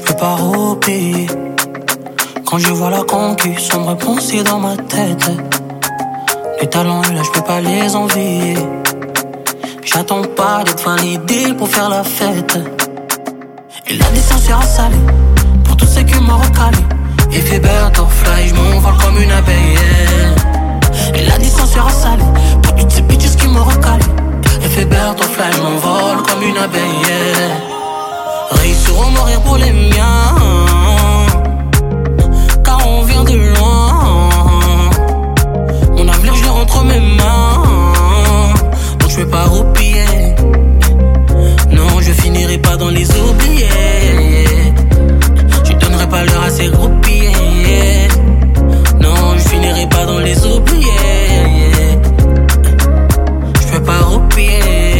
peux pas roupiller. Quand je vois la concu, sombre pensée dans ma tête. Les talents là, je peux pas les envier. J'attends pas d'être validé pour faire la fête. Et l'addition sera salée pour tous ceux qui m'ont recalé. Effet butterfly, je m'envole comme une abeille. Et l'addition sera salée pour toutes ces bitches qui m'ont recalé. Effet butterfly, je m'envole comme une abeille. Réussiront mourir pour les miens, car on vient de loin. Mon avenir, je l'ai entre mes mains, donc je vais pas roupiller. Non, je finirai pas dans les oubliés. Je donnerai pas l'heure à ces groupiers. Non, je finirai pas dans les oubliés. Je vais pas roupiller.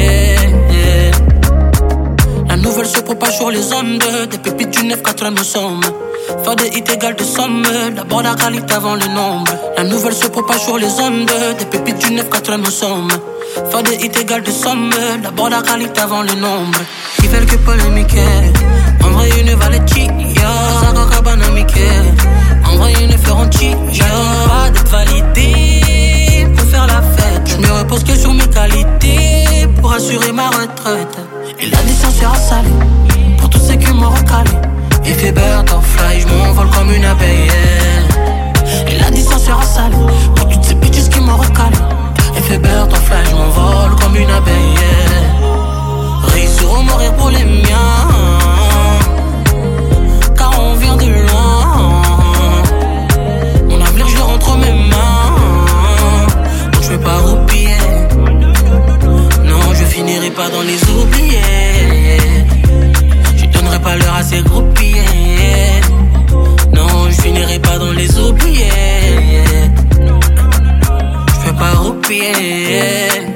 La nouvelle se propage sur les ondes. Des pépites du 9-4 nous sommes. Faire des hits égale de somme. D'abord la qualité avant le nombre. La nouvelle se propage sur les ondes. Des pépites du 9-4 nous sommes. Faire des hits égale de somme. D'abord la qualité avant le nombre. Ils veulent que polémiquer. En vrai une Valetti, yo. Sago Cabana Mickey. En vrai une Ferranti, yo. J'attends pas d'être validé pour faire la fête. Je me repose que sur mes qualités pour assurer ma retraite. Et l'addition sera salée pour tous ceux qui m'ont recalé. Effet butterfly, je m'envole comme une abeille. Et l'addition sera salée pour toutes ces bitches qui m'ont recalé. Effet butterfly, je m'envole comme une abeille. Réussiront mourir pour les miens, car on vient de loin. Mon avenir, je l'ai entre mes mains, donc je vais pas roupiller. Non, je finirai pas dans les oubliés. Je donnerai pas l'heure à ces groupiers. Non, je finirai pas dans les oubliés. Je vais pas roupiller.